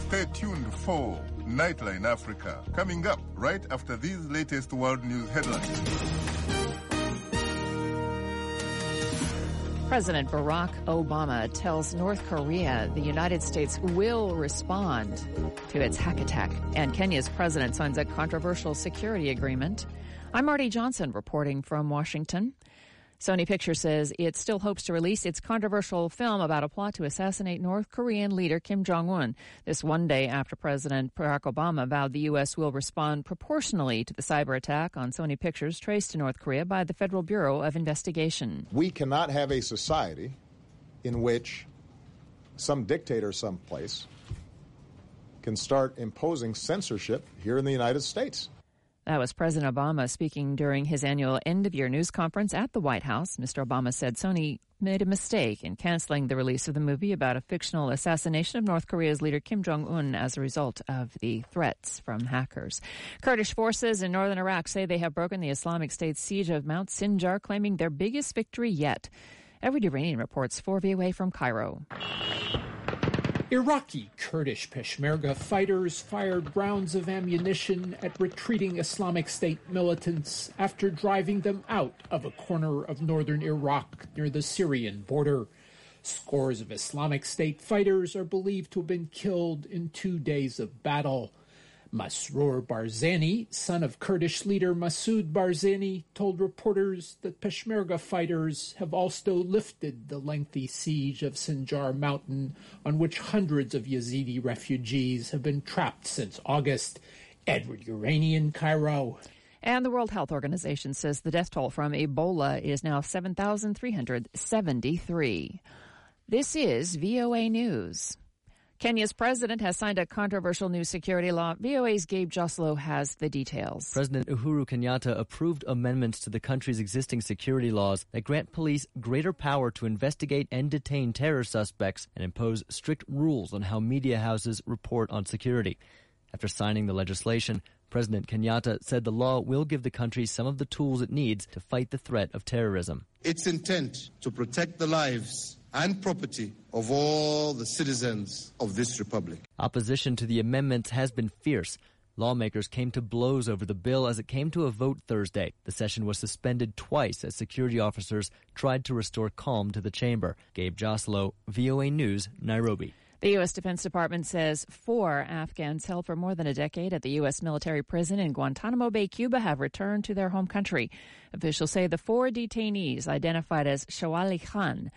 Stay tuned for Nightline Africa, coming up right after these latest world news headlines. President Barack Obama tells North Korea the United States will respond to its hack attack. And Kenya's president signs a controversial security agreement. I'm Marty Johnson reporting from Washington. Sony Pictures says it still hopes to release its controversial film about a plot to assassinate North Korean leader Kim Jong-un. This one day after President Barack Obama vowed the U.S. will respond proportionally to the cyber attack on Sony Pictures traced to North Korea by the Federal Bureau of Investigation. We cannot have a society in which some dictator someplace can start imposing censorship here in the United States. That was President Obama speaking during his annual end-of-year news conference at the White House. Mr. Obama said Sony made a mistake in canceling the release of the movie about a fictional assassination of North Korea's leader Kim Jong-un as a result of the threats from hackers. Kurdish forces in northern Iraq say they have broken the Islamic State's siege of Mount Sinjar, claiming their biggest victory yet. Edward Uranian reports for VOA from Cairo. Iraqi Kurdish Peshmerga fighters fired rounds of ammunition at retreating Islamic State militants after driving them out of a corner of northern Iraq near the Syrian border. Scores of Islamic State fighters are believed to have been killed in 2 days of battle. Masroor Barzani, son of Kurdish leader Masoud Barzani, told reporters that Peshmerga fighters have also lifted the lengthy siege of Sinjar Mountain, on which hundreds of Yazidi refugees have been trapped since August. Edward Uranian, Cairo. And the World Health Organization says the death toll from Ebola is now 7,373. This is VOA News. Kenya's president has signed a controversial new security law. VOA's Gabe Joslow has the details. President Uhuru Kenyatta approved amendments to the country's existing security laws that grant police greater power to investigate and detain terror suspects and impose strict rules on how media houses report on security. After signing the legislation, President Kenyatta said the law will give the country some of the tools it needs to fight the threat of terrorism. Its intent to protect the lives and property of all the citizens of this republic. Opposition to the amendments has been fierce. Lawmakers came to blows over the bill as it came to a vote Thursday. The session was suspended twice as security officers tried to restore calm to the chamber. Gabe Joslow, VOA News, Nairobi. The U.S. Defense Department says 4 Afghans held for more than a decade at the U.S. military prison in Guantanamo Bay, Cuba, have returned to their home country. Officials say the 4 detainees, identified as Shawali Khan,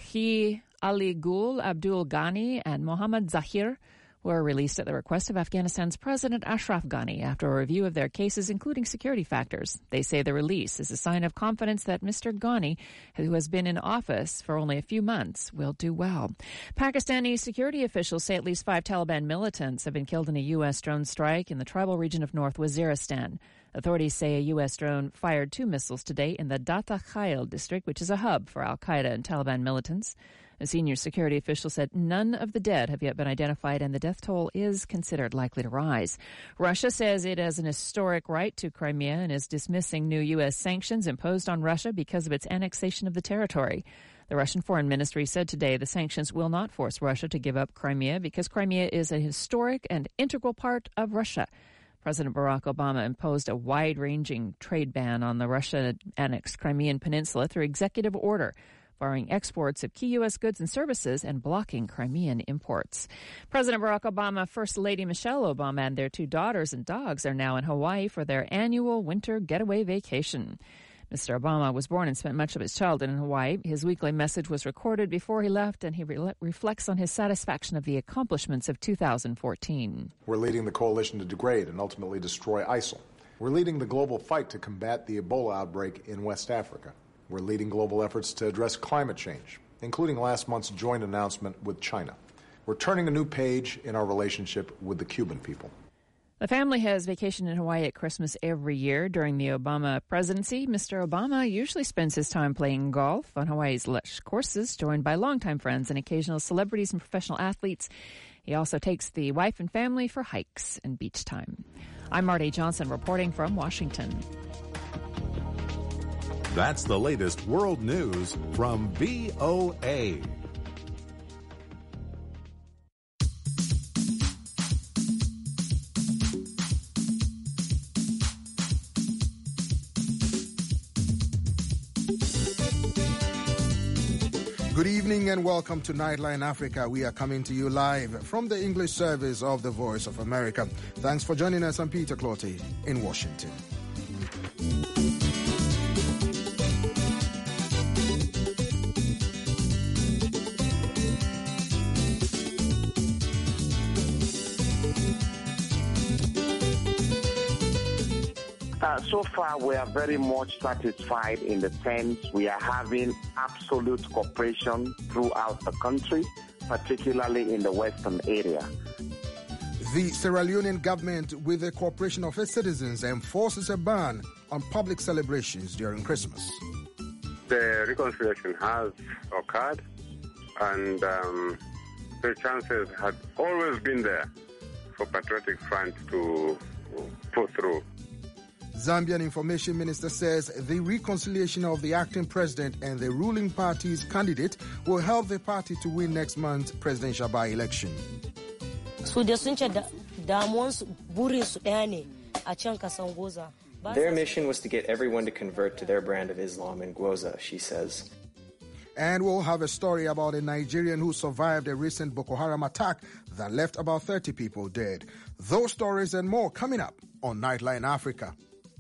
Ali Gul, Abdul Ghani, and Mohammad Zahir, were released at the request of Afghanistan's President Ashraf Ghani after a review of their cases, including security factors. They say the release is a sign of confidence that Mr. Ghani, who has been in office for only a few months, will do well. Pakistani security officials say at least 5 Taliban militants have been killed in a U.S. drone strike in the tribal region of North Waziristan. Authorities say a U.S. drone fired 2 missiles today in the Data Khail district, which is a hub for al-Qaeda and Taliban militants. A senior security official said none of the dead have yet been identified and the death toll is considered likely to rise. Russia says it has an historic right to Crimea and is dismissing new U.S. sanctions imposed on Russia because of its annexation of the territory. The Russian Foreign Ministry said today the sanctions will not force Russia to give up Crimea because Crimea is a historic and integral part of Russia. President Barack Obama imposed a wide-ranging trade ban on the Russia-annexed Crimean Peninsula through executive order, barring exports of key U.S. goods and services and blocking Crimean imports. President Barack Obama, First Lady Michelle Obama, and their 2 daughters and dogs are now in Hawaii for their annual winter getaway vacation. Mr. Obama was born and spent much of his childhood in Hawaii. His weekly message was recorded before he left, and he reflects on his satisfaction of the accomplishments of 2014. We're leading the coalition to degrade and ultimately destroy ISIL. We're leading the global fight to combat the Ebola outbreak in West Africa. We're leading global efforts to address climate change, including last month's joint announcement with China. We're turning a new page in our relationship with the Cuban people. The family has vacationed in Hawaii at Christmas every year during the Obama presidency. Mr. Obama usually spends his time playing golf on Hawaii's lush courses, joined by longtime friends and occasional celebrities and professional athletes. He also takes the wife and family for hikes and beach time. I'm Marty Johnson reporting from Washington. That's the latest world news from VOA. Good evening and welcome to Nightline Africa. We are coming to you live from the English service of the Voice of America. Thanks for joining us. I'm Peter Clotty in Washington. So far, we are very much satisfied in the sense we are having absolute cooperation throughout the country, particularly in the western area. The Sierra Leonean government, with the cooperation of its citizens, enforces a ban on public celebrations during Christmas. The reconciliation has occurred, and the chances had always been there for Patriotic Front to put through. Zambian Information Minister says the reconciliation of the acting president and the ruling party's candidate will help the party to win next month's presidential by-election. Their mission was to get everyone to convert to their brand of Islam in Gwoza, she says. And we'll have a story about a Nigerian who survived a recent Boko Haram attack that left about 30 people dead. Those stories and more coming up on Nightline Africa.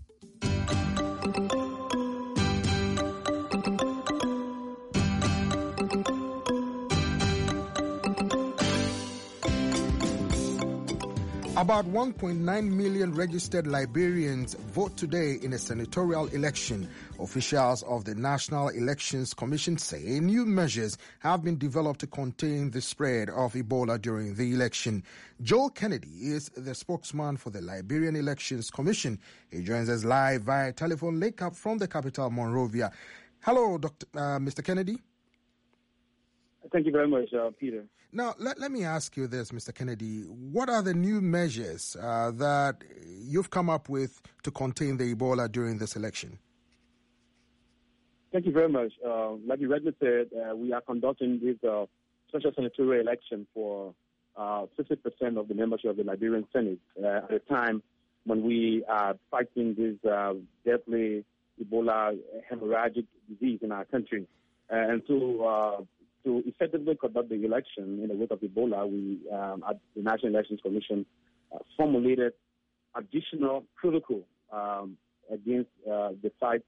About 1.9 million registered Liberians vote today in a senatorial election. Officials of the National Elections Commission say new measures have been developed to contain the spread of Ebola during the election. Joel Kennedy is the spokesman for the Liberian Elections Commission. He joins us live via telephone link up from the capital, Monrovia. Hello, Mr. Kennedy. Thank you very much, Peter. Now, let me ask you this, Mr. Kennedy. What are the new measures that you've come up with to contain the Ebola during this election? Thank you very much. Like you rightly said, we are conducting this special senatorial election for 50% of the membership of the Liberian Senate at a time when we are fighting this deadly Ebola hemorrhagic disease in our country. And to effectively conduct the election in the wake of Ebola, we at the National Elections Commission formulated additional protocol against the fight.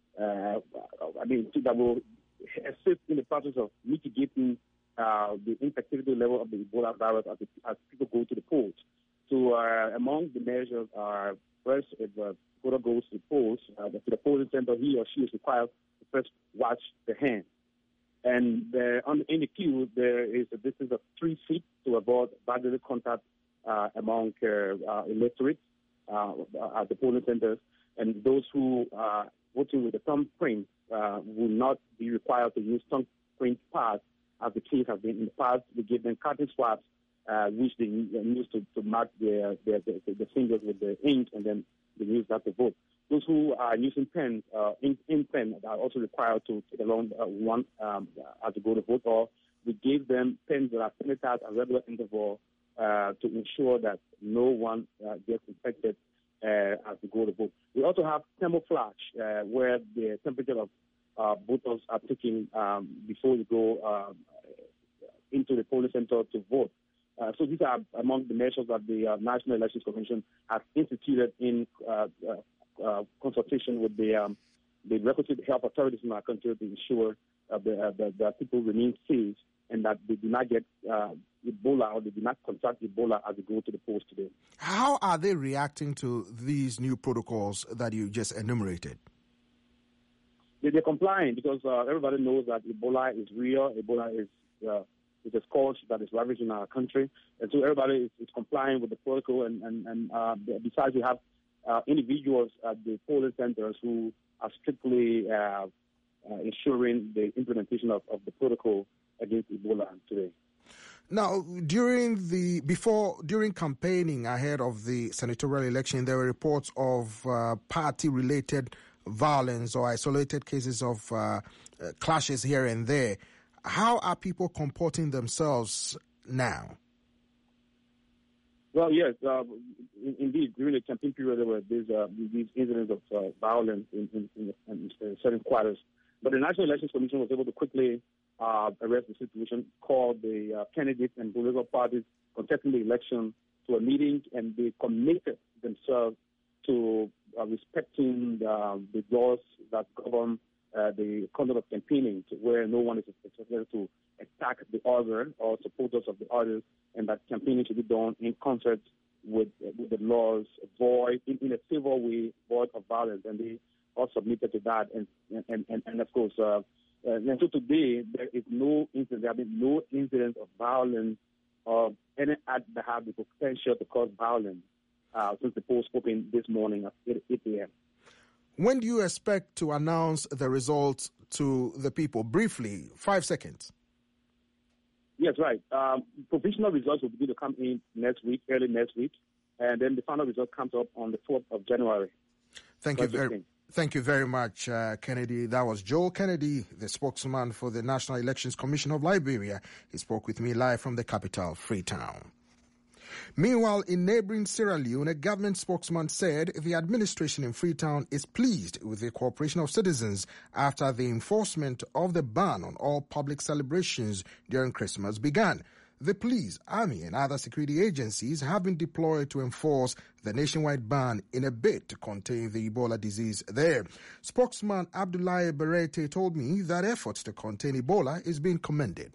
That will assist in the process of mitigating the infectivity level of the Ebola virus as people go to the polls. So among the measures are, first, if the voter goes to the polls, to the polling center, he or she is required to first wash their hands. And in the queue, there is a distance of 3 feet to avoid bodily contact among electorates at the polling centers. And those who are voting with a thumbprint will not be required to use thumbprint pads, as the case has been in the past. We give them cotton swabs, which they use to mark their fingers with the ink, and then they use that to vote. Those who are using pens, ink pen, are also required to take along one as they go to vote, or we gave them pens that are sanitized at regular interval to ensure that no one gets infected as they go to vote. We also have thermoflash, where the temperature of voters are taken before you go into the polling center to vote. So these are among the measures that the National Elections Commission has instituted in consultation with the requisite health authorities in our country to ensure that people remain safe and that they do not get Ebola, or they do not contract Ebola as they go to the polls today. How are they reacting to these new protocols that you just enumerated? They're complying because everybody knows that Ebola is real. Ebola is a scourge that is ravaging our country. And so everybody is complying with the protocol. And besides, we have individuals at the polling centers who are strictly ensuring the implementation of the protocol against Ebola today. Now, during campaigning ahead of the senatorial election, there were reports of party-related violence or isolated cases of clashes here and there. How are people comporting themselves now? Well, yes, indeed. During the campaign period, there were these incidents of violence in certain quarters. But the National Elections Commission was able to quickly arrest the situation, called the candidates and political parties contesting the election to a meeting, and they committed themselves to respecting the laws that govern the conduct of campaigning, to where no one is expected to attack the other or supporters of the others, and that campaigning should be done in concert with the laws, void in a civil way, void of violence, and they all submitted to that. And of course, until today, there is no incident. There have been no incidents of violence or any act that have the potential to cause violence since the polls opened this morning at 8 a.m. When do you expect to announce the results to the people? Briefly, 5 seconds. Yes, right. Provisional results will begin to come in next week, early next week, and then the final result comes up on the 4th of January. Thank you very much, Kennedy. That was Joel Kennedy, the spokesman for the National Elections Commission of Liberia. He spoke with me live from the capital, Freetown. Meanwhile, in neighboring Sierra Leone, a government spokesman said the administration in Freetown is pleased with the cooperation of citizens after the enforcement of the ban on all public celebrations during Christmas began. The police, army, and other security agencies have been deployed to enforce the nationwide ban in a bid to contain the Ebola disease there. Spokesman Abdoulaye Berete told me that efforts to contain Ebola is being commended.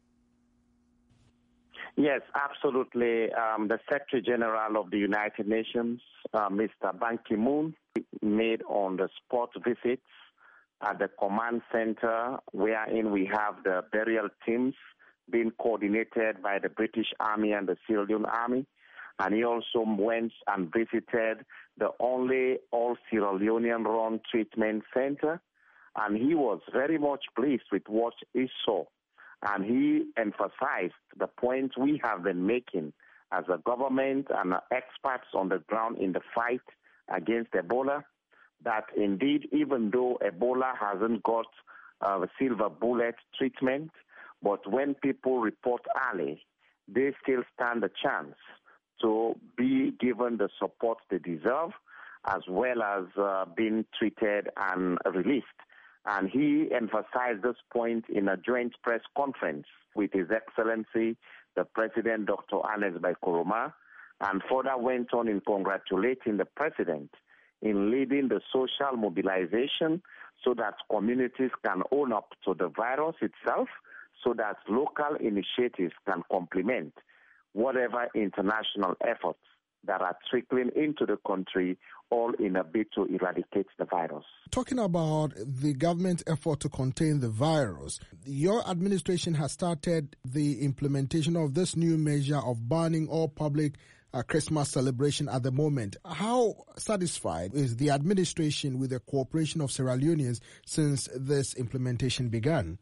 Yes, absolutely. The Secretary General of the United Nations, Mr. Ban Ki-moon, made on-the-spot visits at the command center, wherein we have the burial teams being coordinated by the British Army and the Sierra Leone Army. And he also went and visited the only all-Sierra Leonean-run treatment center. And he was very much pleased with what he saw. And he emphasized the point we have been making as a government and experts on the ground in the fight against Ebola, that indeed, even though Ebola hasn't got a silver bullet treatment, but when people report early, they still stand a chance to be given the support they deserve, as well as being treated and released. And he emphasized this point in a joint press conference with His Excellency, the President, Dr. Ernest Bai Koroma, and further went on in congratulating the President in leading the social mobilization so that communities can own up to the virus itself, so that local initiatives can complement whatever international efforts that are trickling into the country, all in a bid to eradicate the virus. Talking about the government effort to contain the virus, your administration has started the implementation of this new measure of banning all public Christmas celebration at the moment. How satisfied is the administration with the cooperation of Sierra Leoneans since this implementation began?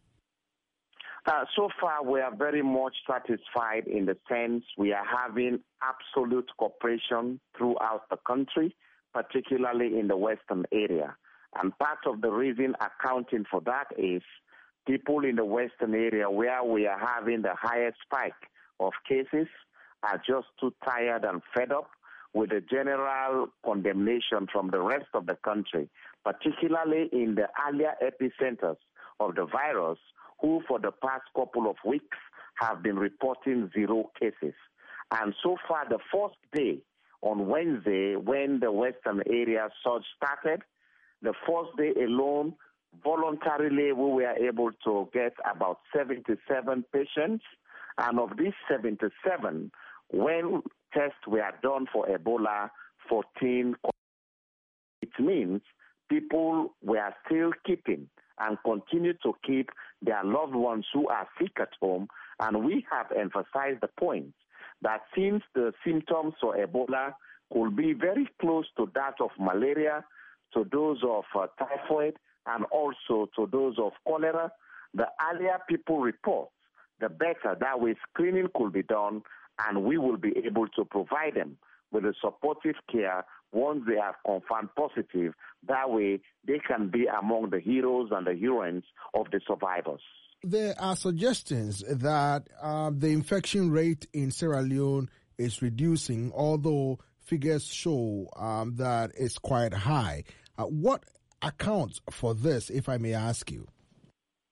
So far, we are very much satisfied in the sense we are having absolute cooperation throughout the country, particularly in the western area. And part of the reason accounting for that is people in the western area where we are having the highest spike of cases are just too tired and fed up with the general condemnation from the rest of the country, particularly in the earlier epicenters of the virus, who for the past couple of weeks have been reporting 0 cases. And so far, the first day, on Wednesday, when the western area surge started, the first day alone, voluntarily, we were able to get about 77 patients. And of these 77, when tests were done for Ebola, 14. It means people were still keeping and continue to keep their loved ones who are sick at home. And we have emphasized the point that since the symptoms for Ebola could be very close to that of malaria, to those of typhoid, and also to those of cholera, the earlier people report, the better. That way screening could be done, and we will be able to provide them with the supportive care once they are confirmed positive. That way, they can be among the heroes and the heroines of the survivors. There are suggestions that the infection rate in Sierra Leone is reducing, although figures show that it's quite high. What accounts for this, if I may ask you?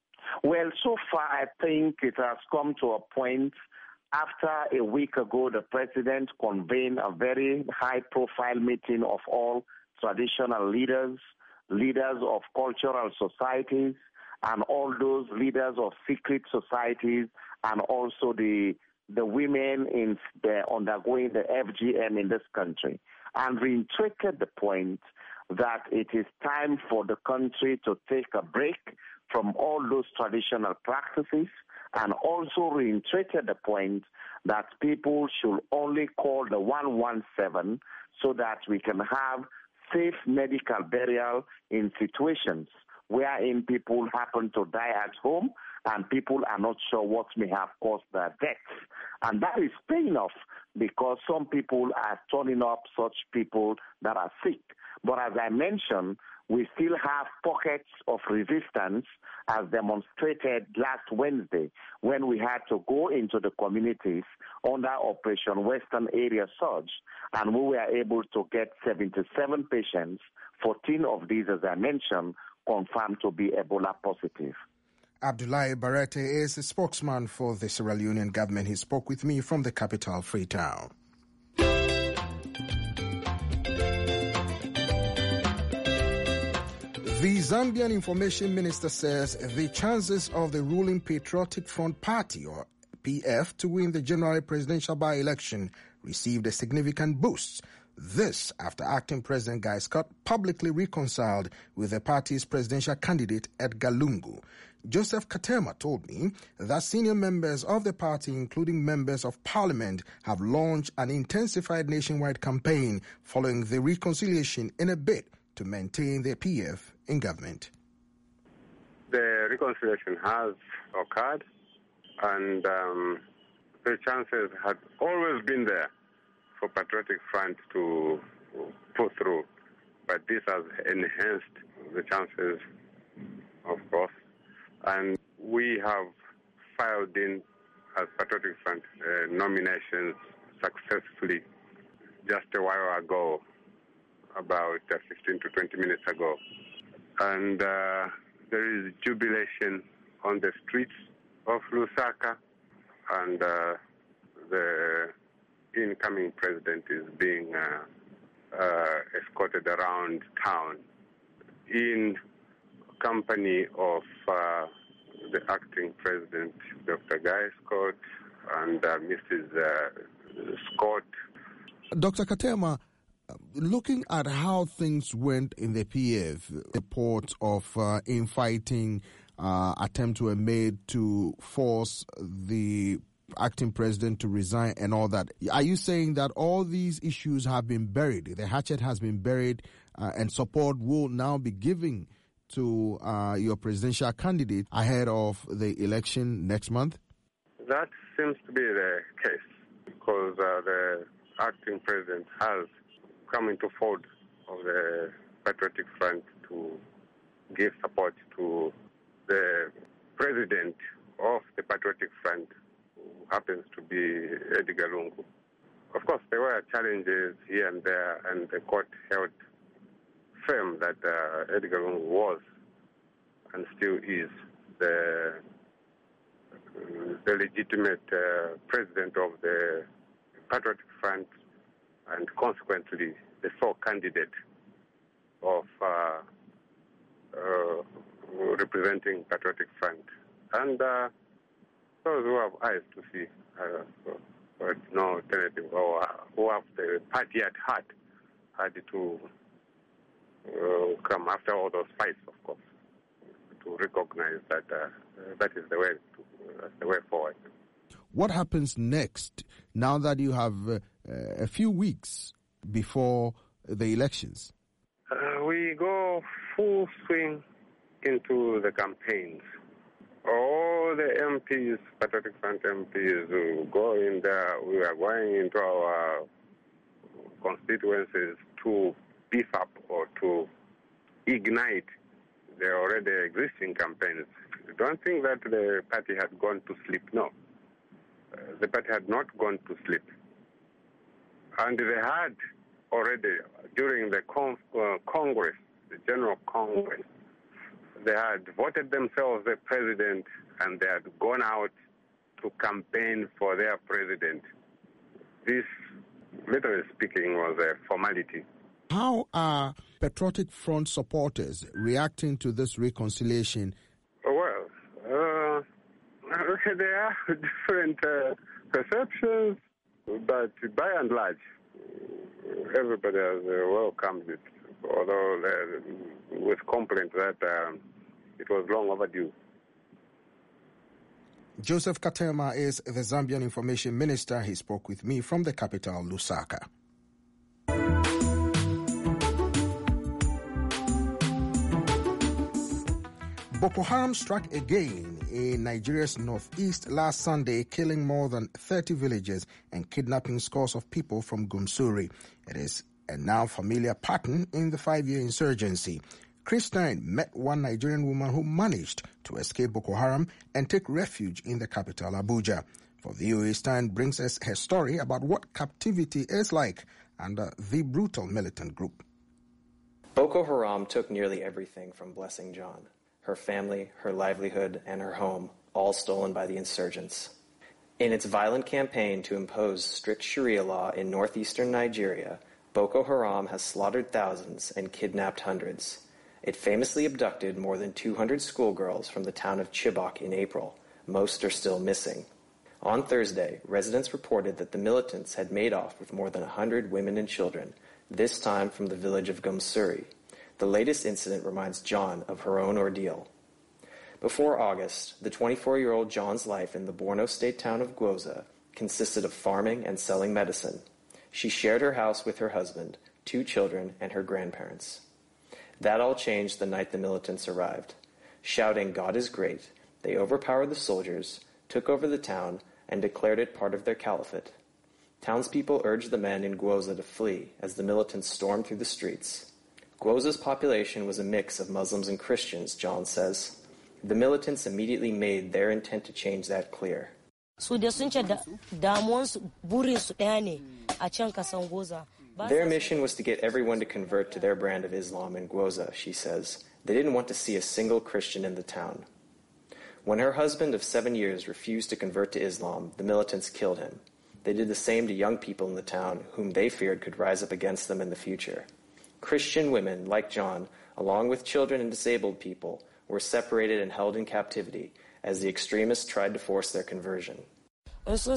Well, so far, I think it has come to a point. After a week ago, the president convened a very high-profile meeting of all traditional leaders, leaders of cultural societies, and all those leaders of secret societies, and also the women undergoing the FGM in this country, and reiterated the point that it is time for the country to take a break from all those traditional practices, and also reiterated the point that people should only call the 117 so that we can have safe medical burial in situations wherein people happen to die at home and people are not sure what may have caused their deaths. And that is paying off because some people are turning up such people that are sick. But as I mentioned, we still have pockets of resistance as demonstrated last Wednesday when we had to go into the communities under Operation Western Area Surge, and we were able to get 77 patients, 14 of these, as I mentioned, confirmed to be Ebola positive. Abdoulaye Barete is a spokesman for the Sierra Leonean government. He spoke with me from the capital, Freetown. The Zambian Information Minister says the chances of the ruling Patriotic Front Party, or PF, to win the January presidential by-election received a significant boost. This after acting President Guy Scott publicly reconciled with the party's presidential candidate Edgar Lungu. Joseph Katema told me that senior members of the party, including members of parliament, have launched an intensified nationwide campaign following the reconciliation in a bid to maintain the PF in government. The reconciliation has occurred, and the chances had always been there for Patriotic Front to pull through, but this has enhanced the chances, of course. And we have filed in as Patriotic Front nominations successfully just a while ago, about 15 to 20 minutes ago. And there is jubilation on the streets of Lusaka, and the incoming president is being escorted around town in company of the acting president, Dr. Guy Scott, and Mrs. Scott. Dr. Katema, looking at how things went in the PF, reports of infighting, attempts were made to force the acting president to resign and all that. Are you saying that all these issues have been buried, the hatchet has been buried, and support will now be given to your presidential candidate ahead of the election next month? That seems to be the case because the acting president has come into fold of the Patriotic Front to give support to the president of the Patriotic Front, who happens to be Edgar Lungu. Of course, there were challenges here and there, and the court held firm that Edgar Lungu was and still is the legitimate president of the Patriotic Front, and consequently the sole candidate of representing Patriotic Front. And those who have eyes to see, no alternative, or who have the party at heart, had to come after all those fights, of course, to recognize that that is the way forward. What happens next now that you have a few weeks before the elections? We go full swing into the campaigns. All the MPs, Patriotic Front MPs, who go in there, we are going into our constituencies to beef up or to ignite the already existing campaigns. I don't think that the party had gone to sleep, no. The party had not gone to sleep. And they had already, during the Congress, the General Congress, They had voted themselves the president, and they had gone out to campaign for their president. This, literally speaking, was a formality. How are Patriotic Front supporters reacting to this reconciliation? Well, there are different perceptions, but by and large, everybody has welcomed it, although with complaints that it was long overdue. Joseph Katema is the Zambian Information Minister. He spoke with me from the capital, Lusaka. Boko Haram struck again in Nigeria's northeast last Sunday, killing more than 30 villagers and kidnapping scores of people from Gumsuri. It is a now familiar pattern in the 5-year insurgency. Chris Stein met one Nigerian woman who managed to escape Boko Haram and take refuge in the capital, Abuja. For VOA, Stein brings us her story about what captivity is like under the brutal militant group. Boko Haram took nearly everything from Blessing John. Her family, her livelihood, and her home, all stolen by the insurgents. In its violent campaign to impose strict Sharia law in northeastern Nigeria, Boko Haram has slaughtered thousands and kidnapped hundreds. It famously abducted more than 200 schoolgirls from the town of Chibok in April. Most are still missing. On Thursday, residents reported that the militants had made off with more than 100 women and children, this time from the village of Gumsuri. The latest incident reminds John of her own ordeal. Before August, the 24-year-old John's life in the Borno state town of Gwoza consisted of farming and selling medicine. She shared her house with her husband, 2 children, and her grandparents. That all changed the night the militants arrived. Shouting, "God is great," they overpowered the soldiers, took over the town, and declared it part of their caliphate. Townspeople urged the men in Gwoza to flee as the militants stormed through the streets. Gwoza's population was a mix of Muslims and Christians, John says. The militants immediately made their intent to change that clear. Their mission was to get everyone to convert to their brand of Islam in Gwoza, she says. They didn't want to see a single Christian in the town. When her husband of 7 years refused to convert to Islam, the militants killed him. They did the same to young people in the town whom they feared could rise up against them in the future. Christian women, like John, along with children and disabled people, were separated and held in captivity as the extremists tried to force their conversion. The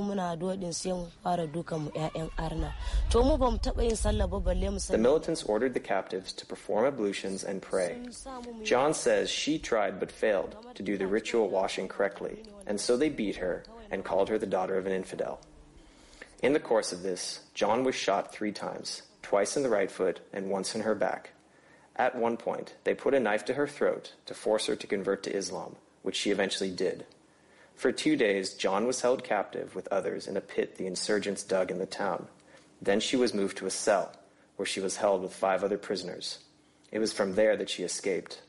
militants ordered the captives to perform ablutions and pray. John says she tried but failed to do the ritual washing correctly, and so they beat her and called her the daughter of an infidel. In the course of this, John was shot 3 times, twice in the right foot and once in her back. At one point, they put a knife to her throat to force her to convert to Islam, which she eventually did. For 2 days, John was held captive with others in a pit the insurgents dug in the town. Then she was moved to a cell, where she was held with 5 other prisoners. It was from there that she escaped.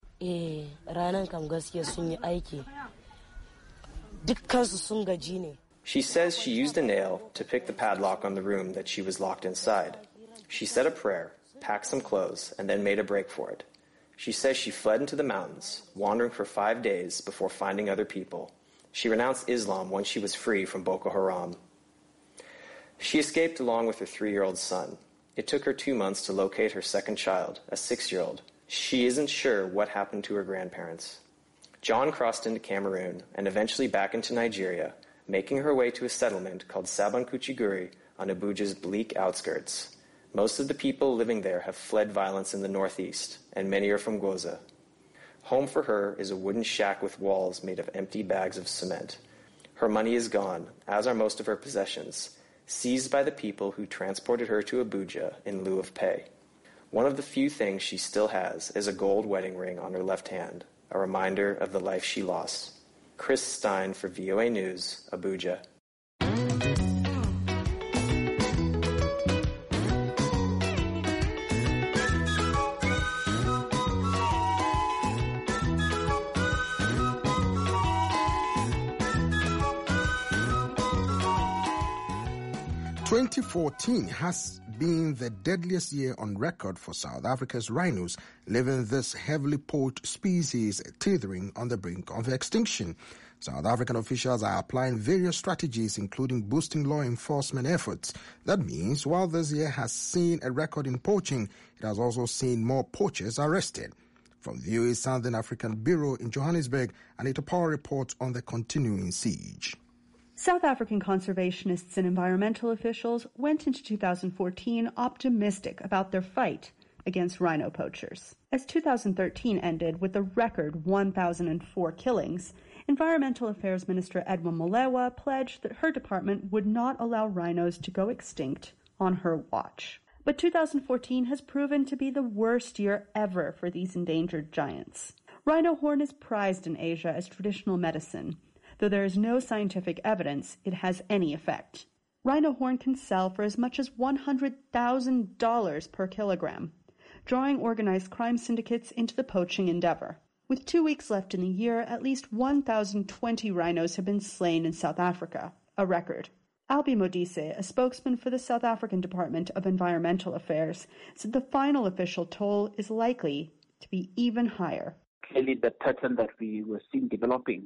She says she used a nail to pick the padlock on the room that she was locked inside. She said a prayer, packed some clothes, and then made a break for it. She says she fled into the mountains, wandering for 5 days before finding other people. She renounced Islam once she was free from Boko Haram. She escaped along with her 3-year-old son. It took her 2 months to locate her second child, a 6-year-old. She isn't sure what happened to her grandparents. John crossed into Cameroon and eventually back into Nigeria, making her way to a settlement called Sabankuchiguri on Abuja's bleak outskirts. Most of the people living there have fled violence in the northeast, and many are from Gwoza. Home for her is a wooden shack with walls made of empty bags of cement. Her money is gone, as are most of her possessions, seized by the people who transported her to Abuja in lieu of pay. One of the few things she still has is a gold wedding ring on her left hand, a reminder of the life she lost. Chris Stein for VOA News, Abuja. 2014 has been the deadliest year on record for South Africa's rhinos, leaving this heavily poached species teetering on the brink of extinction. South African officials are applying various strategies, including boosting law enforcement efforts. That means while this year has seen a record in poaching, it has also seen more poachers arrested. From the UAE's Southern African Bureau in Johannesburg, Anita Power reports on the continuing siege. South African conservationists and environmental officials went into 2014 optimistic about their fight against rhino poachers. As 2013 ended with a record 1,004 killings, Environmental Affairs Minister Edmund Molewa pledged that her department would not allow rhinos to go extinct on her watch. But 2014 has proven to be the worst year ever for these endangered giants. Rhino horn is prized in Asia as traditional medicine, though there is no scientific evidence it has any effect. Rhino horn can sell for as much as $100,000 per kilogram, drawing organized crime syndicates into the poaching endeavor. With 2 weeks left in the year, at least 1,020 rhinos have been slain in South Africa, a record. Albie Modise, a spokesman for the South African Department of Environmental Affairs, said the final official toll is likely to be even higher. Clearly, the pattern that we were seeing developing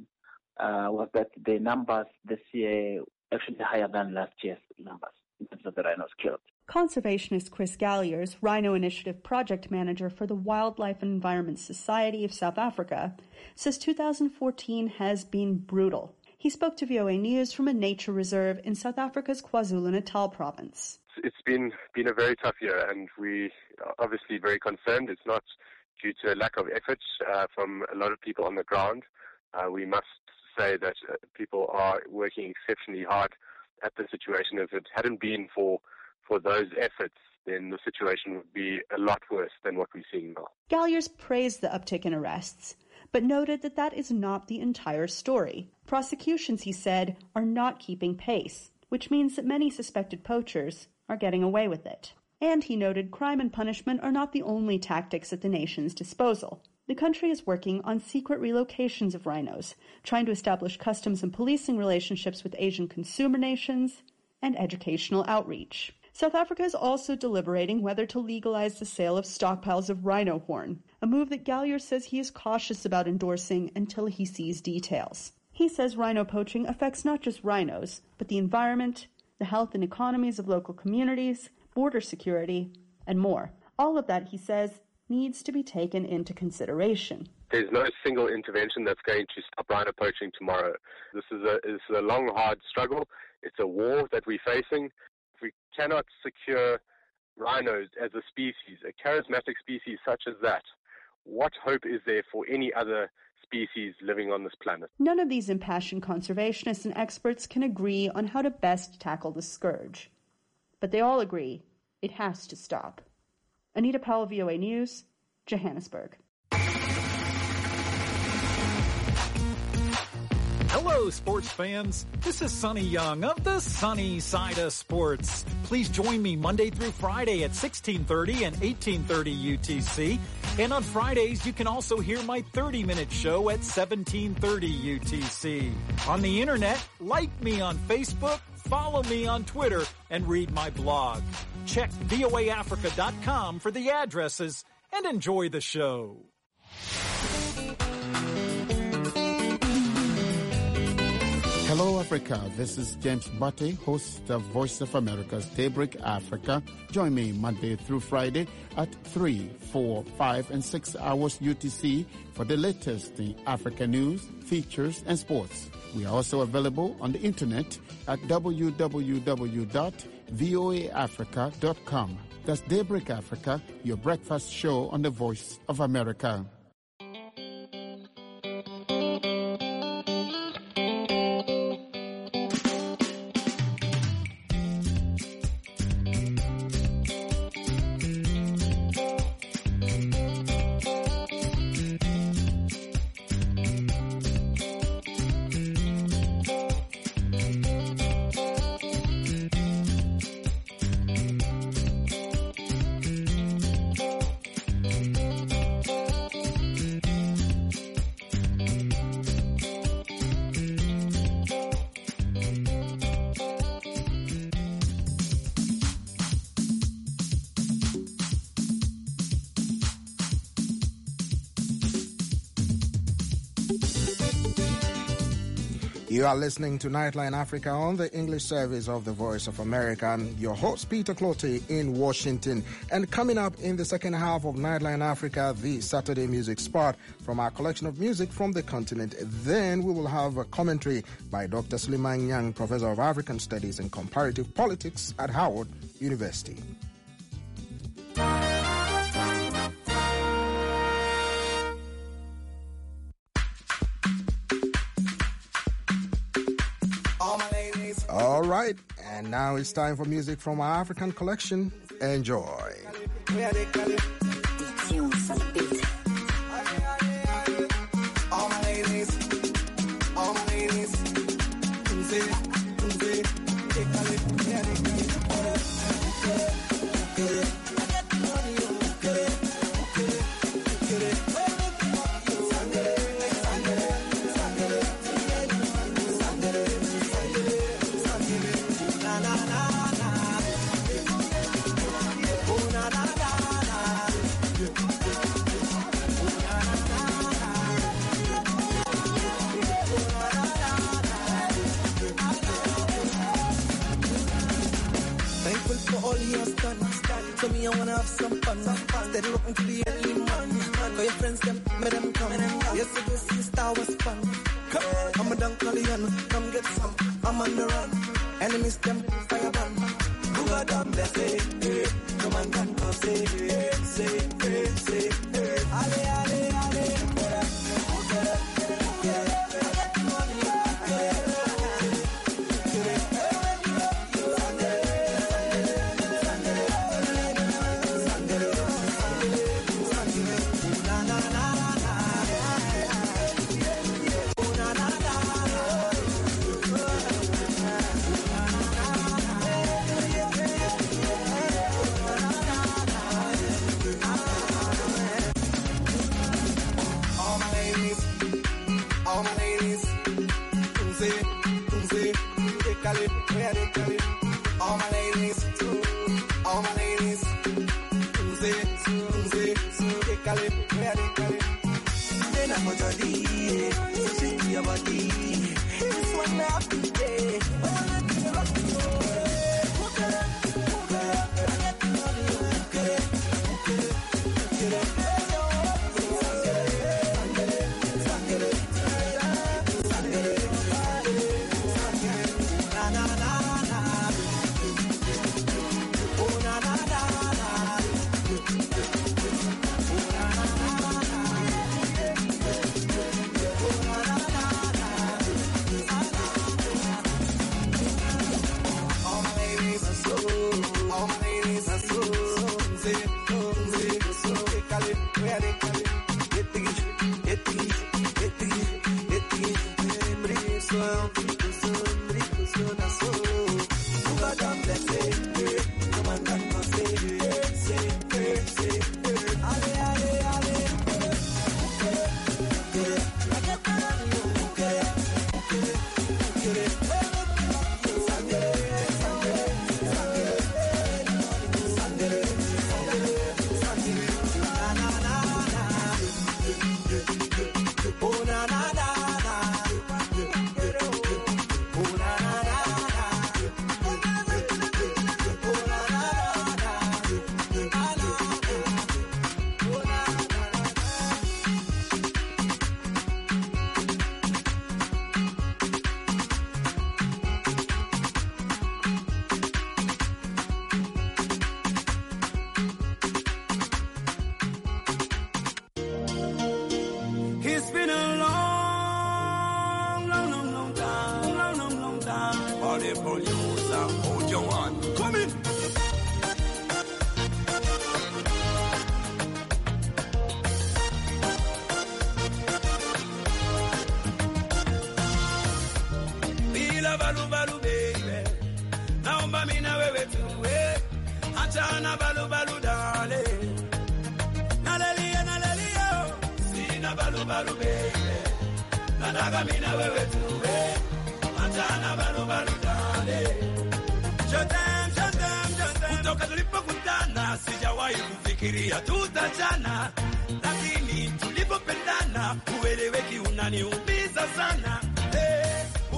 was that the numbers this year actually higher than last year's numbers in terms of the rhinos killed. Conservationist Chris Galliers, Rhino Initiative Project Manager for the Wildlife and Environment Society of South Africa, says 2014 has been brutal. He spoke to VOA News from a nature reserve in South Africa's KwaZulu-Natal province. It's been a very tough year, and we are obviously very concerned. It's not due to a lack of efforts from a lot of people on the ground. We must say that people are working exceptionally hard at the situation. If it hadn't been for those efforts, then the situation would be a lot worse than what we're seeing now. Galliers praised the uptick in arrests, but noted that that is not the entire story. Prosecutions, he said, are not keeping pace, which means that many suspected poachers are getting away with it. And he noted crime and punishment are not the only tactics at the nation's disposal. The country is working on secret relocations of rhinos, trying to establish customs and policing relationships with Asian consumer nations, and educational outreach. South Africa is also deliberating whether to legalize the sale of stockpiles of rhino horn, a move that Galliers says he is cautious about endorsing until he sees details. He says rhino poaching affects not just rhinos, but the environment, the health and economies of local communities, border security, and more. All of that, he says, needs to be taken into consideration. There's no single intervention that's going to stop rhino poaching tomorrow. This is a long, hard struggle. It's a war that we're facing. If we cannot secure rhinos as a species, a charismatic species such as that, what hope is there for any other species living on this planet? None of these impassioned conservationists and experts can agree on how to best tackle the scourge. But they all agree it has to stop. Anita Powell, VOA News, Johannesburg. Hello, sports fans. This is Sonny Young of the Sunny Side of Sports. Please join me Monday through Friday at 1630 and 1830 UTC. And on Fridays, you can also hear my 30-minute show at 1730 UTC. On the internet, like me on Facebook, follow me on Twitter, and read my blog. Check voaafrica.com for the addresses and enjoy the show. Hello, Africa. This is James Butte, host of Voice of America's Daybreak Africa. Join me Monday through Friday at 3, 4, 5, and 6 hours UTC for the latest in African news, features, and sports. We are also available on the internet at www.voaafrica.com. That's Daybreak Africa, your breakfast show on the Voice of America. You are listening to Nightline Africa on the English service of the Voice of America, and your host Peter Clottey in Washington. And coming up in the second half of Nightline Africa, the Saturday music spot from our collection of music from the continent. Then we will have a commentary by Dr. Suleiman Nyang, Professor of African Studies and Comparative Politics at Howard University. All right, and now it's time for music from our African collection. Enjoy. All my ladies, so me, I wanna have some fun. Steady looking to the early morning. Call your friends, them, make them come. Yesterday, sister was fun. Come, I'm a Dunkalian, come get some. I'm on the run. Enemies, them, fire burn. Who got them, they say, hey. Come on, can go say, hey, say, hey, say, hey. Ale, ale, ale.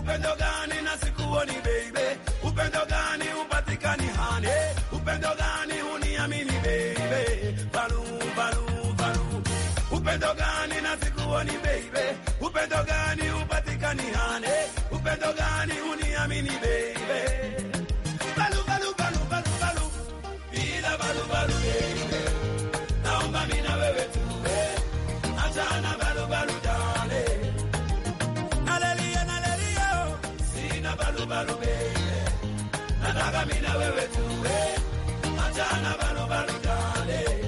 upendo gani na sikuoni baby, upendo gani upatikani hani, upendo gani uniamini baby, balu balu balu, upendo gani na sikuoni baby, upendo gani upatikani hani, upendo gani uniamini baby, balu balu balu balu balu, bila balu balu baby, naomba mimi na wewe tuwe, achana balu balu dale, nalelia nalelia, sina balu balu baby, nataka mimi na wewe tuwe, achana balu balu dale.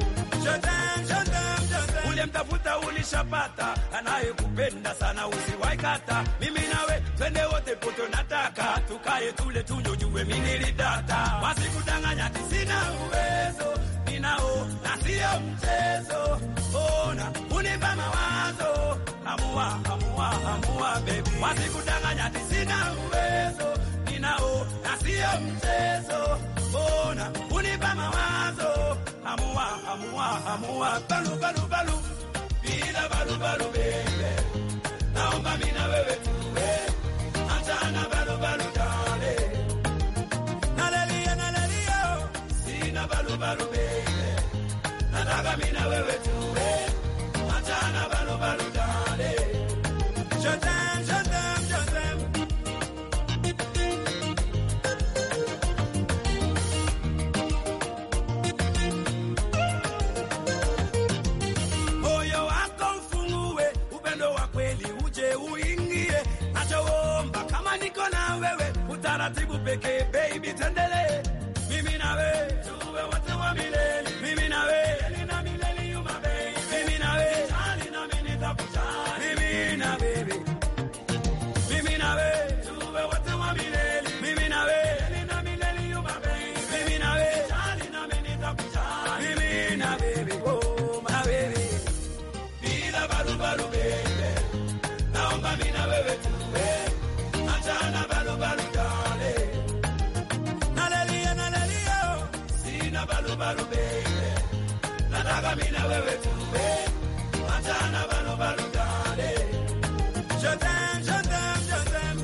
Ulimtafuta ulishapata, anayekupenda sana usiwaikata. Mimi nawe twende wote poto, nataka tukae tule tunyojue mimi nilidata. Wasikudanganya sina uwezo, ninao na sio mchezo. Ona unipa mawazo, amua amua amua baby. Wasikudanganya sina uwezo, ninao na sio mchezo. Ona unipa mawazo, amua amua amua, balu balu balu, bila balu balu baby, naomba mimi na wewe tuwe, achana balu balu dale, nalelia nalelia, sina balu balu baby, nataka mimi na wewe tuwe, achana balu balu dale, je t'aime je t'aime je t'aime. Taratibu pekee baby, tendele mimi nawe tuwe wote wa milele, mimi nawe na milele yuma baby, mimi nawe tali na mimi nitakujali, mimi na baby, mimi nawe tuwe wote wa milele, mimi nawe na milele yuma baby, mimi nawe tali na mimi nitakujali, mimi na baby, oh my baby, bila balu balu baby, naomba mimi na wewe tuwe, achana balu balu balu balu baby, nataka mimi na wewe tuwe, achana balu balu dale, je t'aime je t'aime je t'aime.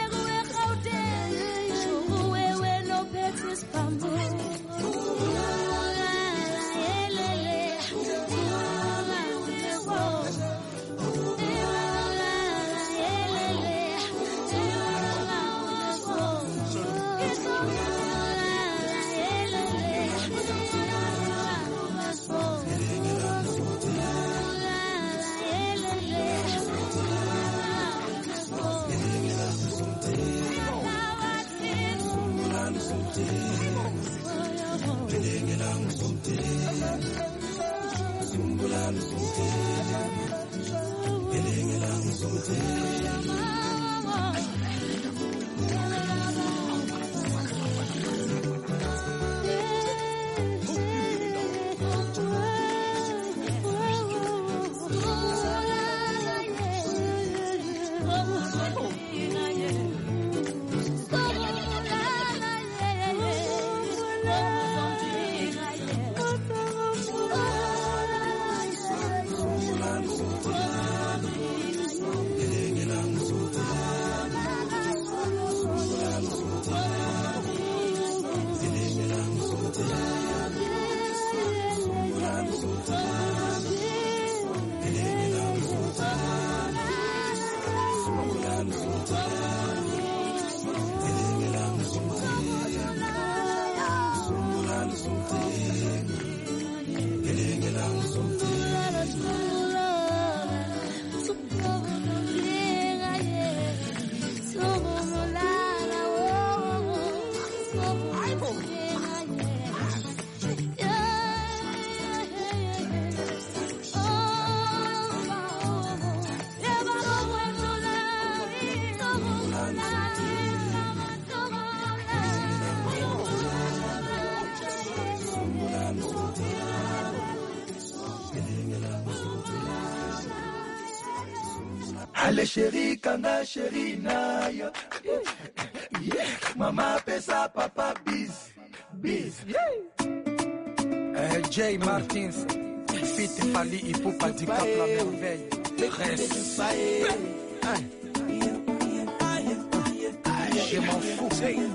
This bamboo. Ale chéri, kanga chéri na yo. Mama pesa papa bis. Jay Martins, fit Fali Ipupa du Cap La Merveille. Je m'en fous.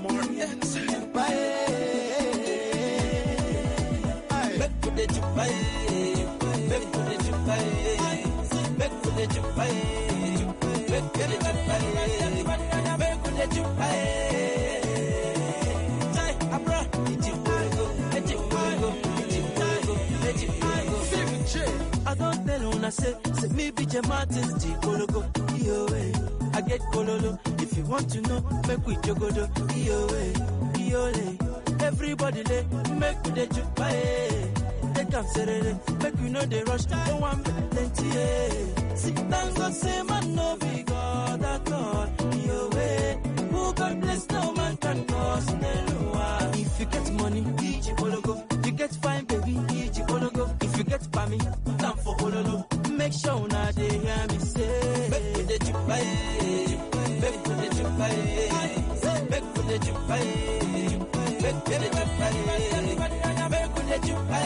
I don't tell una say me be Jay Martins, G Kologo, Iyoe. I get Kololo, if you want to know, make we jogodo, Iyoe, Iole. Everybody lay, make we de jupae. They come serene, make we know they rush, no one plenty, sit down, God say man no be God at all, Iyoe. Who God bless, no man can cause Nelua. If you get money, Iji Kologo. You get fine, baby, Iji Kologo. If you get pami, time for Ololo. Make sure now they hear me say, make with the jupae, make with the jupae, make with the jupae, make with the jupae, make with the jupae.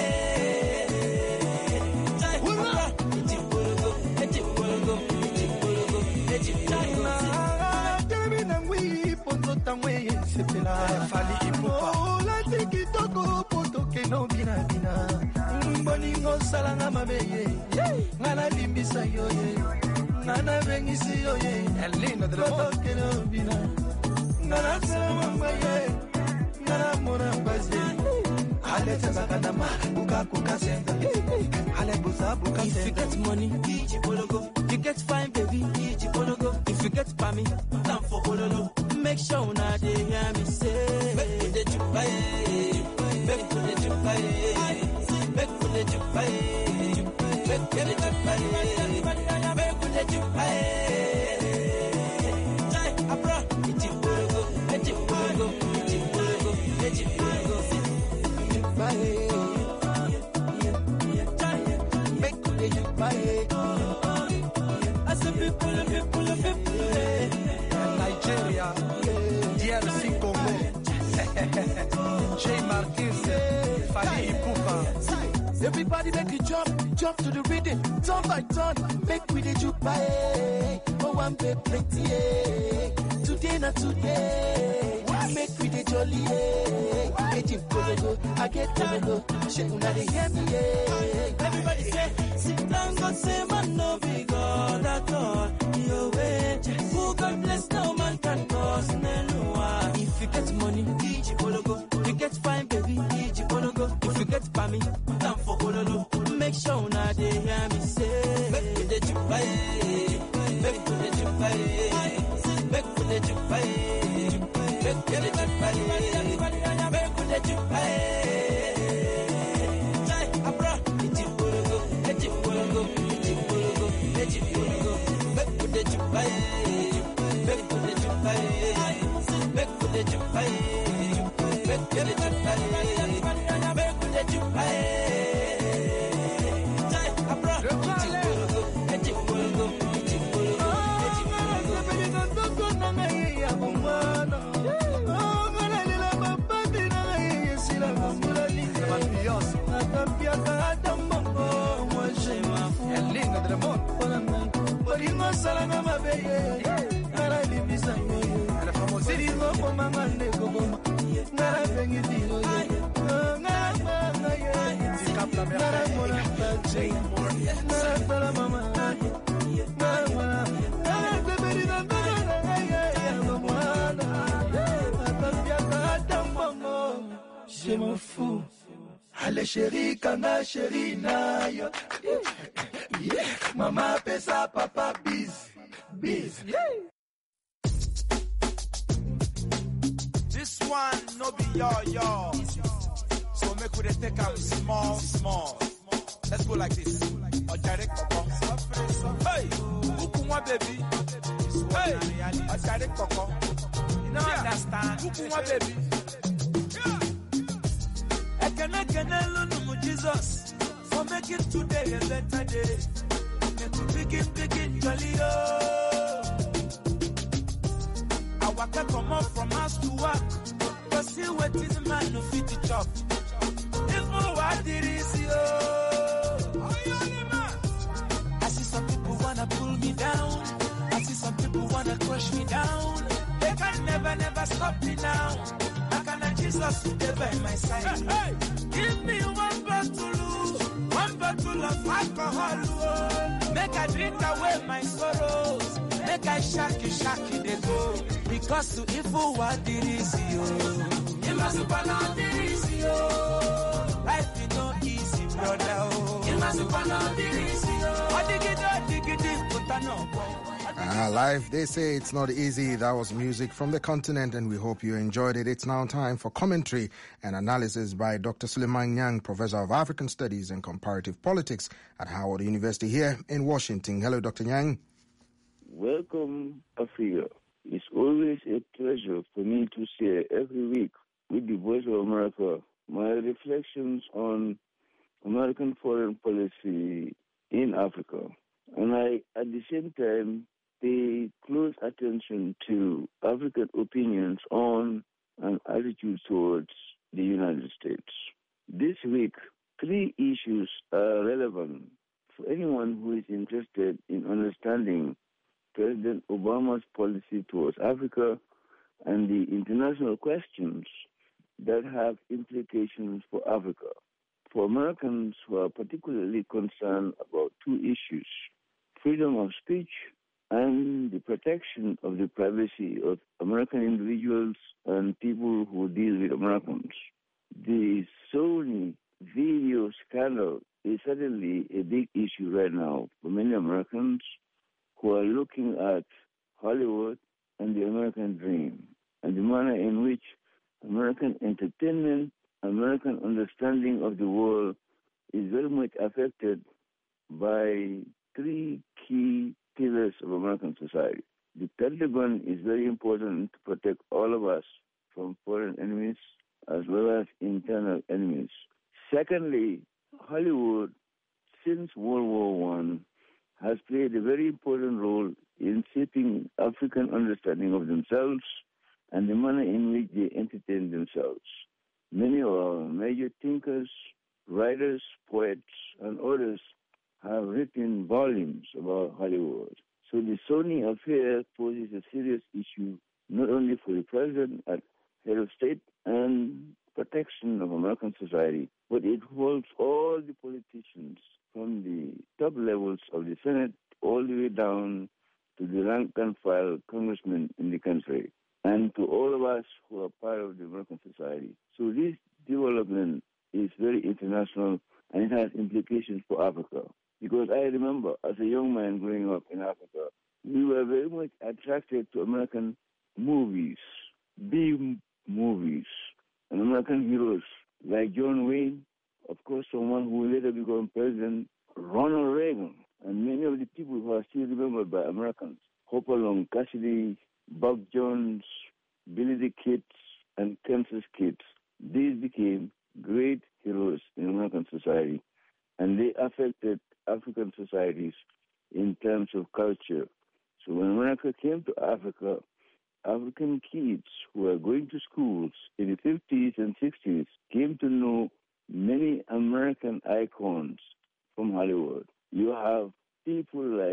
Iji Kologo, Iji Kologo, Iji Kologo, Iji Kologo. Baby, na we poto tangwe sepela Fali Ipupa. La tiki toko poto ke no bina. Boningo salanga mabeye, ngana limbisa yoye, ngana bengisi yoye, elina de la bina, ngana salama ye, ngana mona baze, ale tazakana ma, buka kuka senda, ale busa buka senda. If you get money, Iji Kologo. You get fine, baby, Iji Kologo. If you get pami, time for Ololo. Make sure now they hear me say, make with the jupae, make with the jupae. Make for the jupae, make for the jupae, make for the jupae. Jai abra, iti kologo, iti kologo, iti kologo, iti kologo. Jupae, make for the jupae. I say people, Nigeria, DRC Congo, Jay Martins, Fali Ipupa. Everybody make you jump to the rhythm, turn by turn, make we the jupae. Oh, one pay plenty, today not today. Make we the jolly, Ejim Kologo, I get Kologo, Shekuna they hear me, Everybody say, sit down, God say, man, no be God at all. Your way, who God bless, no man can cause Nelua. If you get money, Iji Kologo. You get fine, baby, Iji Kologo. If you get pami, time for Ololo. Make sure now they hear me say, make with the jupae, make with the jupae, make with the jupae, make with the jupae, make with the jupae. Jai abra, Iji Kologo, Iji Kologo, salanga mabeye ngara libisa yo siri no koma mande koma ngara bengi dino ngara mama ye ngara mona tache ngara tala mama ngara mona ngara beberi na ngara ye mwana atambia kata mama je m'en fous allez chérie kana chérie na yo mama pesa papa biz This one no be yo. So make we take am small. Let's go like this. A direct coco. Hey, Ukunwa baby. Hey, a direct coco. You don't understand. Ukunwa baby. Ekene lunu Jesus for making today a better day. Make we begin jolly I waka come up from house to work, but see what is man no fit to chop. If what it is yo, I see some people wanna pull me down. I see some people wanna crush me down. They can never stop me now. I can Jesus stay by my side. Hey, give me one bottle of alcohol. Make I drink away my sorrows. Make I shaki they go. Because to evil what it is yo. You must not is yo. Life is no easy, brother. You must not is yo. Life, they say it's not easy. That was music from the continent, and we hope you enjoyed it. It's now time for commentary and analysis by Dr. Suleiman Nyang, Professor of African Studies and Comparative Politics at Howard University here in Washington. Hello, Dr. Nyang. Welcome, Africa. It's always a pleasure for me to share every week with the Voice of America my reflections on American foreign policy in Africa. And I, at the same time, pay close attention to African opinions on and attitudes towards the United States. This week, 3 issues are relevant for anyone who is interested in understanding President Obama's policy towards Africa and the international questions that have implications for Africa. For Americans who are particularly concerned about 2 issues, freedom of speech and the protection of the privacy of American individuals and people who deal with Americans. The Sony video scandal is certainly a big issue right now for many Americans who are looking at Hollywood and the American dream and the manner in which American entertainment, American understanding of the world is very much affected by 3 key pillars of American society. The Pentagon is very important to protect all of us from foreign enemies as well as internal enemies. Secondly, Hollywood, since World War I, has played a very important role in shaping African understanding of themselves and the manner in which they entertain themselves. Many of our major thinkers, writers, poets, and others have written volumes about Hollywood. So the Sony affair poses a serious issue not only for the president as head of state and protection of American society, but it holds all the politicians from the top levels of the Senate all the way down to the rank and file congressmen in the country and to all of us who are part of the American society. So this development is very international and it has implications for Africa. Because I remember as a young man growing up in Africa, we were very much attracted to American movies, big movies, and American heroes like John Wayne, of course, someone who later became president, Ronald Reagan, and many of the people who are still remembered by Americans, Hopalong Cassidy, Buck Jones, Billy the Kid, and Kansas Kids. These became great heroes in American society, and they affected African societies in terms of culture. So when America came to Africa, African kids who were going to schools in the 50s and 60s came to know many American icons from Hollywood. You have people like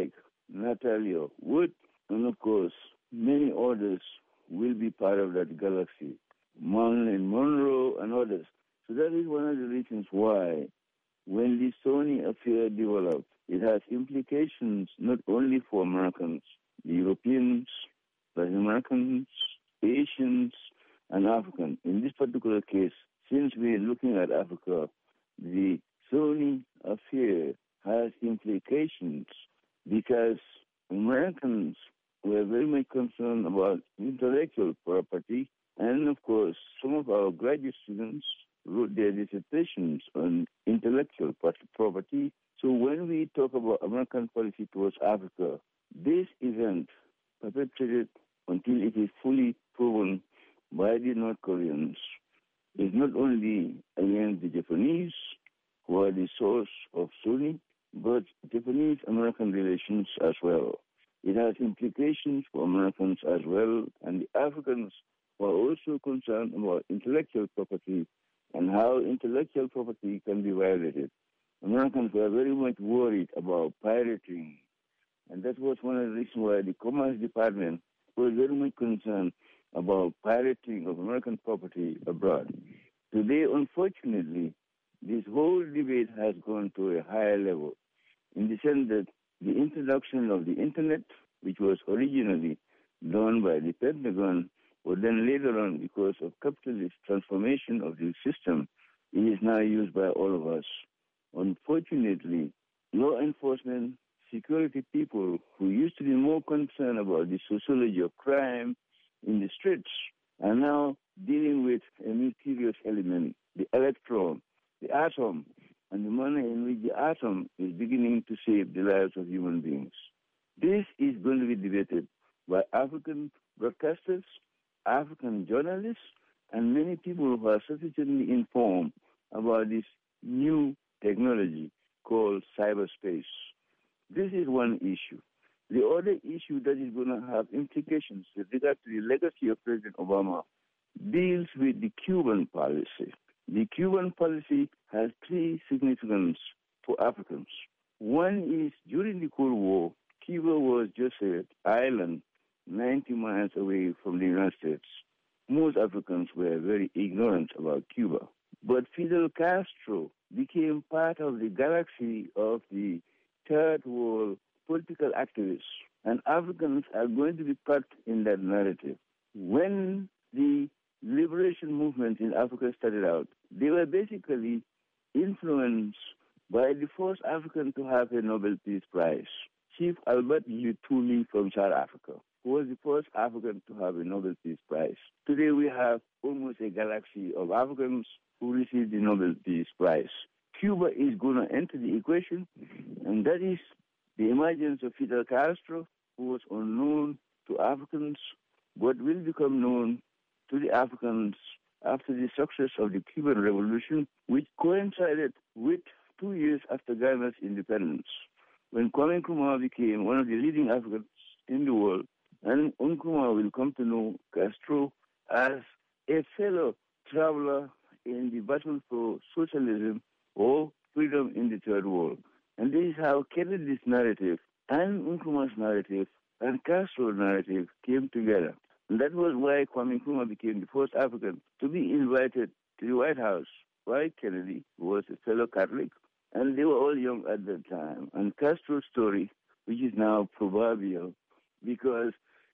Natalia Wood, and of course, many others will be part of that galaxy. Marilyn Monroe and others. So that is one of the reasons why when the Sony affair developed, it has implications not only for Americans, the Europeans, Latin Americans, Asians, and Africans. In this particular case, since we are looking at Africa, the Sony affair has implications because Americans were very much concerned about intellectual property, and of course, some of our graduate students wrote their dissertations on intellectual property. So when we talk about American policy towards Africa, this event perpetrated until it is fully proven by the North Koreans is not only against the Japanese, who are the source of Sony, but Japanese-American relations as well. It has implications for Americans as well, and the Africans who are also concerned about intellectual property and how intellectual property can be violated. Americans were very much worried about pirating, and that was one of the reasons why the Commerce Department was very much concerned about pirating of American property abroad. Today, unfortunately, this whole debate has gone to a higher level in the sense that the introduction of the Internet, which was originally done by the Pentagon, but then later on, because of capitalist transformation of the system, it is now used by all of us. Unfortunately, law enforcement, security people who used to be more concerned about the sociology of crime in the streets are now dealing with a mysterious element, the electron, the atom, and the manner in which the atom is beginning to save the lives of human beings. This is going to be debated by African broadcasters, African journalists, and many people who are sufficiently informed about this new technology called cyberspace. This is one issue. The other issue that is going to have implications with regard to the legacy of President Obama deals with the Cuban policy. The Cuban policy has three significance for Africans. One is during the Cold War, Cuba was just an island 90 miles away from the United States. Most Africans were very ignorant about Cuba. But Fidel Castro became part of the galaxy of the Third World political activists, and Africans are going to be part in that narrative. When the liberation movement in Africa started out, they were basically influenced by the first African to have a Nobel Peace Prize, Chief Albert Luthuli from South Africa, who was the first African to have a Nobel Peace Prize. Today we have almost a galaxy of Africans who received the Nobel Peace Prize. Cuba is going to enter the equation, and that is the emergence of Fidel Castro, who was unknown to Africans, but will become known to the Africans after the success of the Cuban Revolution, which coincided with 2 years after Ghana's independence, when Kwame Nkrumah became one of the leading Africans in the world, and Nkrumah will come to know Castro as a fellow traveler in the battle for socialism or freedom in the Third World. And this is how Kennedy's narrative and Nkrumah's narrative and Castro's narrative came together. And that was why Kwame Nkrumah became the first African to be invited to the White House by Kennedy, who was a fellow Catholic, and they were all young at that time. And Castro's story, which is now proverbial, because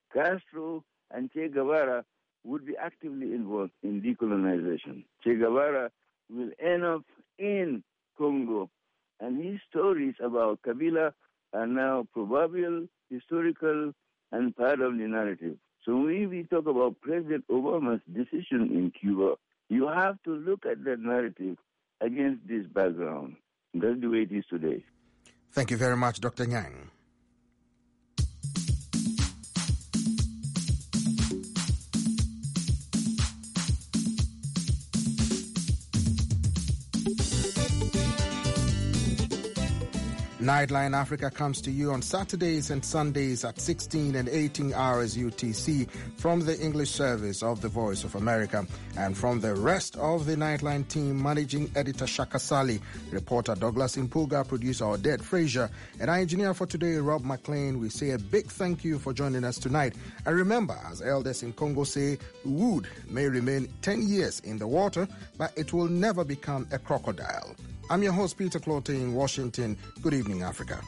Castro and Che Guevara would be actively involved in decolonization. Che Guevara will end up in Congo, and his stories about Kabila are now proverbial, historical, and part of the narrative. So when we talk about President Obama's decision in Cuba, you have to look at that narrative against this background. That's the way it is today. Thank you very much, Dr. Nyang. Nightline Africa comes to you on Saturdays and Sundays at 16 and 18 hours UTC from the English service of the Voice of America. And from the rest of the Nightline team, managing editor Shaka Sali, reporter Douglas Impuga, producer Odette Frazier, and our engineer for today, Rob McLean, we say a big thank you for joining us tonight. And remember, as elders in Congo say, wood may remain 10 years in the water, but it will never become a crocodile. I'm your host, Peter Clote in Washington. Good evening, Africa.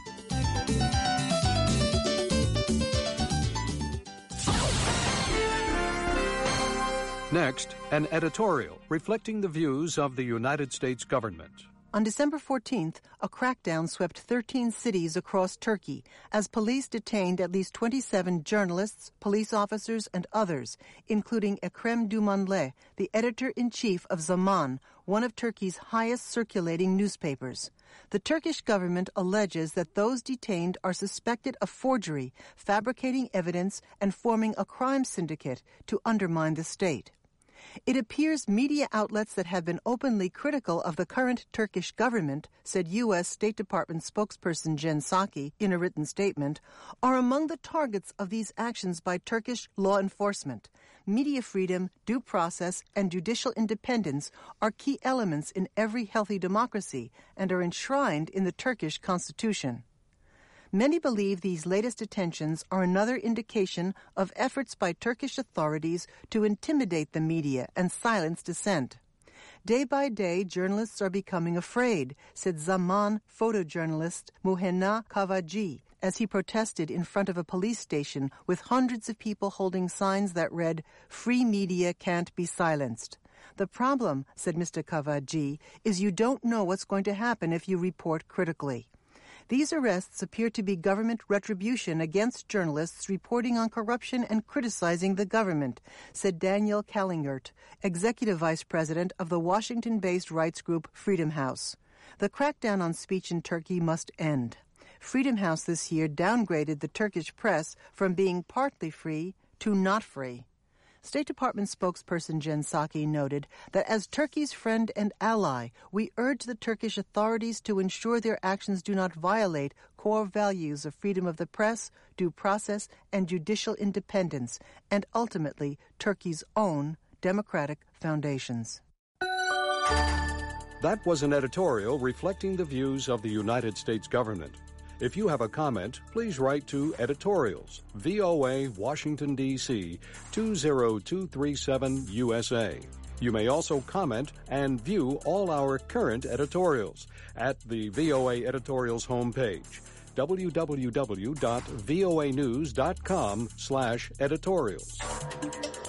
Next, an editorial reflecting the views of the United States government. On December 14th, a crackdown swept 13 cities across Turkey as police detained at least 27 journalists, police officers, and others, including Ekrem Dumanle, the editor-in-chief of Zaman, one of Turkey's highest circulating newspapers. The Turkish government alleges that those detained are suspected of forgery, fabricating evidence, and forming a crime syndicate to undermine the state. It appears media outlets that have been openly critical of the current Turkish government, said U.S. State Department spokesperson Jen Psaki in a written statement, are among the targets of these actions by Turkish law enforcement. Media freedom, due process, and judicial independence are key elements in every healthy democracy and are enshrined in the Turkish constitution. Many believe these latest detentions are another indication of efforts by Turkish authorities to intimidate the media and silence dissent. Day by day, journalists are becoming afraid, said Zaman photojournalist Muhenna Kavaji, as he protested in front of a police station with hundreds of people holding signs that read, "Free media can't be silenced." The problem, said Mr. Kavaji, is you don't know what's going to happen if you report critically. These arrests appear to be government retribution against journalists reporting on corruption and criticizing the government, said Daniel Kallingert, executive vice president of the Washington-based rights group Freedom House. The crackdown on speech in Turkey must end. Freedom House this year downgraded the Turkish press from being partly free to not free. State Department spokesperson Jen Psaki noted that as Turkey's friend and ally, we urge the Turkish authorities to ensure their actions do not violate core values of freedom of the press, due process, and judicial independence, and ultimately Turkey's own democratic foundations. That was an editorial reflecting the views of the United States government. If you have a comment, please write to Editorials, VOA, Washington, D.C., 20237 USA. You may also comment and view all our current editorials at the VOA Editorials homepage, www.voanews.com/editorials.